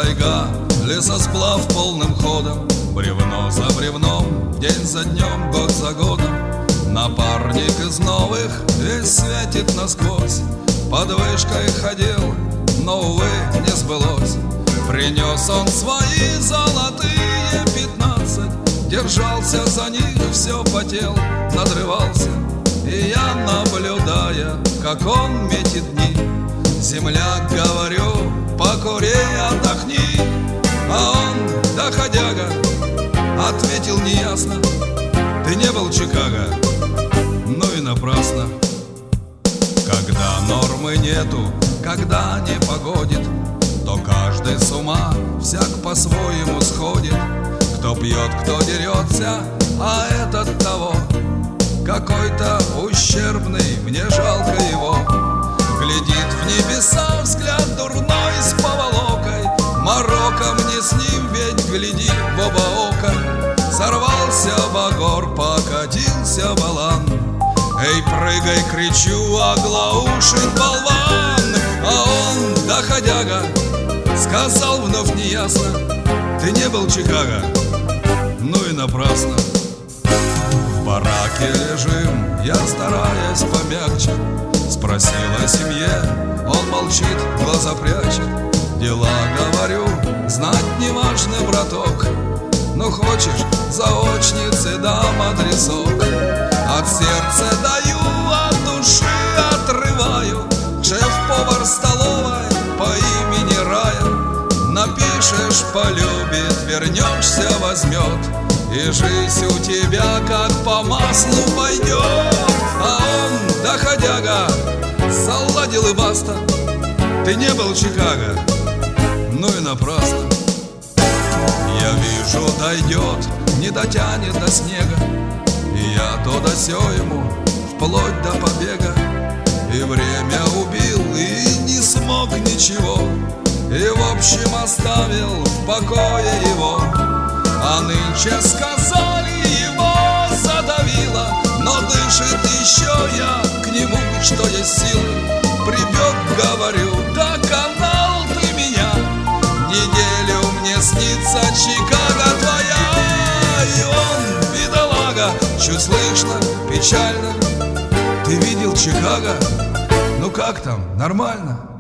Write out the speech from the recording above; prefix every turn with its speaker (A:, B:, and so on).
A: тайга, лесосплав полным ходом, бревно за бревном, день за днем, год за годом. Напарник из новых весь светит насквозь, под вышкой ходил, но, увы, не сбылось. Принес он свои золотые 15, держался за них, все потел, надрывался. И я, наблюдая, как он метит дни, земляк, говорю, покури, отдохни. А он, доходяга, ответил неясно: ты не был в Чикаго, ну и напрасно. Когда нормы нету, когда не погодит, то каждый с ума, всяк по-своему сходит. Кто пьет, кто дерется, а этот того какой-то ущербный, мне жалко его. Глядит в небеса взгляд дурной с поволокой, морока мне с ним, ведь гляди в оба ока. Сорвался багор, покатился балан, эй, прыгай, кричу, оглаушит болван. А он, доходяга, сказал вновь неясно: ты не был в Чикаго, ну и напрасно. В бараке лежим, я, стараясь помягче, спросил о семье, он молчит, глаза прячет. Дела, говорю, знать не важно, браток, ну хочешь, заочницы дам адресок. От сердца даю, от души отрываю, шеф-повар столовой по имени Рая. Напишешь, полюбит, вернешься, возьмет, и жизнь у тебя как по маслу пойдет. А он, доходяга, заладил и баста: ты не был в Чикаго, ну и напрасно. Я вижу, дойдет, не дотянет до снега, и я то да сё ему, вплоть до побега. И время убил, и не смог ничего, и в общем оставил в покое его. А нынче сказали, его задавило, но дышит еще, я к нему, что есть силы. Прибег, говорю, доконал ты меня, неделю мне снится Чикаго твоя. И он, бедолага, чуть слышно, печально: ты видел Чикаго? Ну как там, нормально?